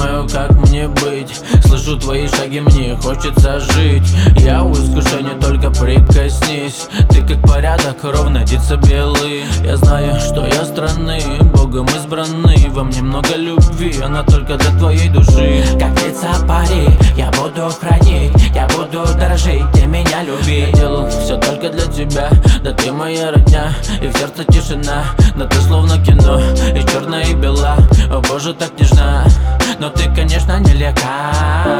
думаю, как мне быть. Слышу твои шаги, мне хочется жить. Я у искушения, только прикоснись. Ты как порядок, ровно децибелы. Я знаю, что я странный, Богом избранный. Во мне много любви, она только для твоей души. Как птица пари, я буду хранить, я буду дорожить, ты меня люби. Я делал все только для тебя, да ты моя родня. И в сердце тишина, но ты словно кино, и черная, и бела. О боже, так нежна, но ты, конечно, нелегка.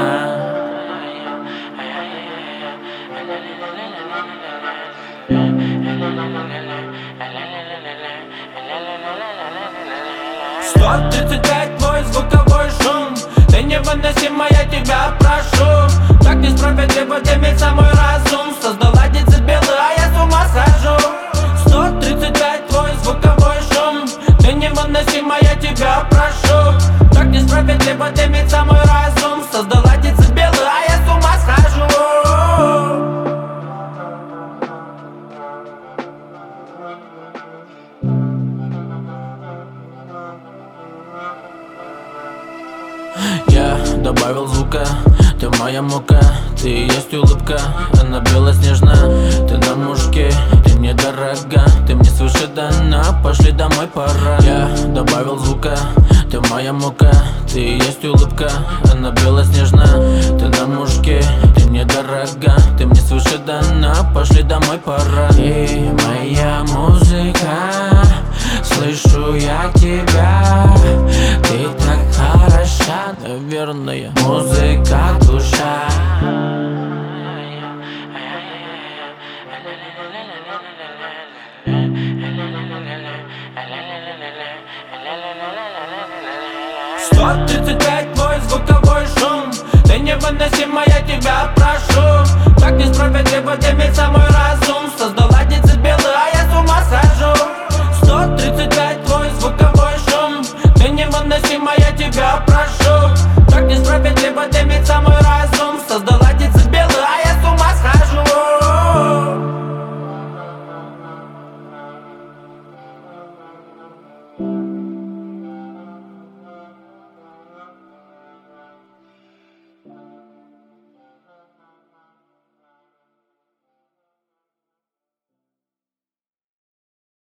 «135 твой звуковой шум, ты невыносима, я тебя прошу. Так несправедливо дымится мой разум, создала децибелы, а я с ума схожу. 135 твой звуковой шум, ты невыносима, я тебя прошу. Так несправедливо дымится мой разум, создала децибелы, а я с ума схожу. Я добавил звука, ты моя мука, ты и есть улыбка, она белоснежна. Ты на мушке, ты мне дорога, ты мне свыше дана, пошли домой, пора. Я добавил звука, ты моя мука, ты и есть улыбка, она белоснежна. Ты на мушке, ты мне дорога, ты мне свыше дана, пошли домой, пора. Ты моя музыка, слышу я тебя, ты так хороша, наверное, музыка душа. «135 твой звуковой шум, ты невыносима, я тебя прошу. Так несправедливо дымится мой разум, создала децибелы, а я с ума схожу. 135 твой звуковой шум, ты невыносима, я тебя прошу.